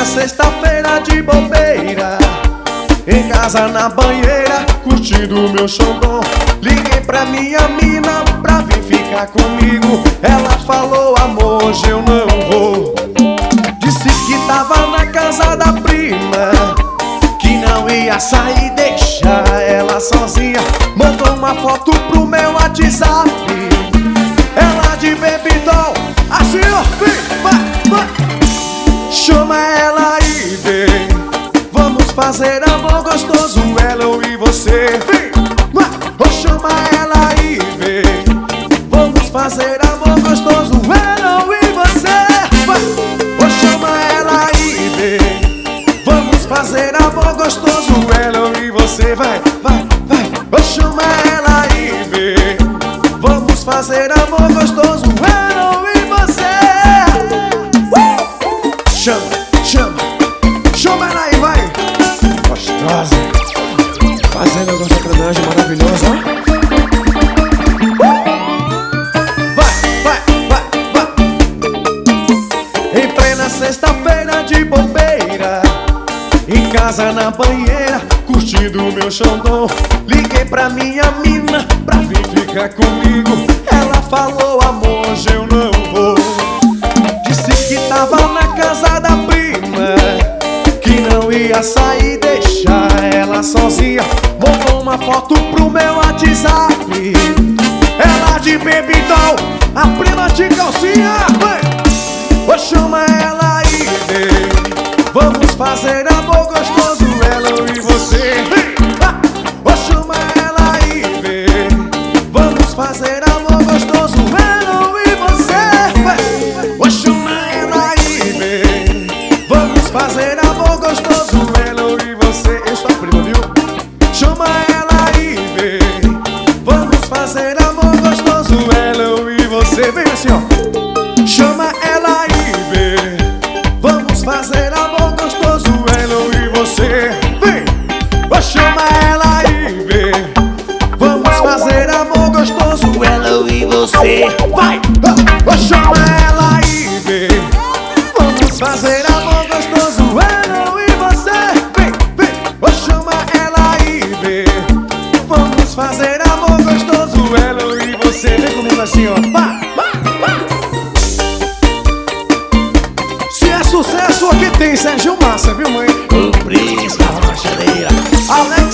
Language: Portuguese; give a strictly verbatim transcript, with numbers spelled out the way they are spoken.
sexta-feira de bobeira, em casa na banheira, curtindo o meu xandão. Liguei pra minha mina pra vir ficar comigo. Ela falou, amor, hoje eu não vou. Disse que tava na casa da prima, que não ia sair, deixar ela sozinha. Mandou uma foto pro meu WhatsApp, ela de babydoll, assim ó, vem, vai, vai. Chama ela aí, vem, vamos fazer amor gostoso, ela eu e você. Vem, vai, oh, chama ela aí, vem, vamos fazer amor gostoso, ela eu e você. Vai, oh, chama ela aí, vem, vamos fazer amor gostoso, ela eu e você. Vai, vai, vai, oh, chama ela aí, vem, vamos fazer amor gostoso, ela eu e você. Chama, chama, chama ela aí, vai. Gostosa, fazendo a nossa trenagem maravilhosa, ó. Vai, vai, vai, vai. Em plena sexta-feira de bobeira, em casa na banheira, curtindo o meu xandão. Liguei pra minha mina pra vir ficar comigo. Ela falou, amor, hoje eu não vou. Disse que tava na casa da prima, que não ia sair, deixar ela sozinha. Mandou uma foto pro meu WhatsApp, ela de babydoll, a prima de calcinha. Vou chama ela aí, vem, vamos fazer amor gostoso, ela e você. Vou chama ela aí, vem, vamos fazer amor gostoso, ela e você. Vou chama ela aí, vem, vamos fazer amor gostoso, ela e você. Eu sou a prima, viu? Chama ela aí, vem, vamos fazer amor gostoso, ela e você. Vem assim, ó. Chama ela aí, vem, vamos fazer amor gostoso, ela e você. Vem, oh, chama ela aí, vem, vamos fazer amor gostoso, ela e você. Vai, oh, oh, chama ela aí, vem, vamos fazer amor gostoso, ela e você. Vem, vem, oh, chama ela aí, vem, vamos fazer amor gostoso, ela e você. Vem comigo assim, ó. Vai, vai, vai. Se é sucesso, aqui tem Sérgio Massa, viu, mãe? O príncipe da rochadeira. Além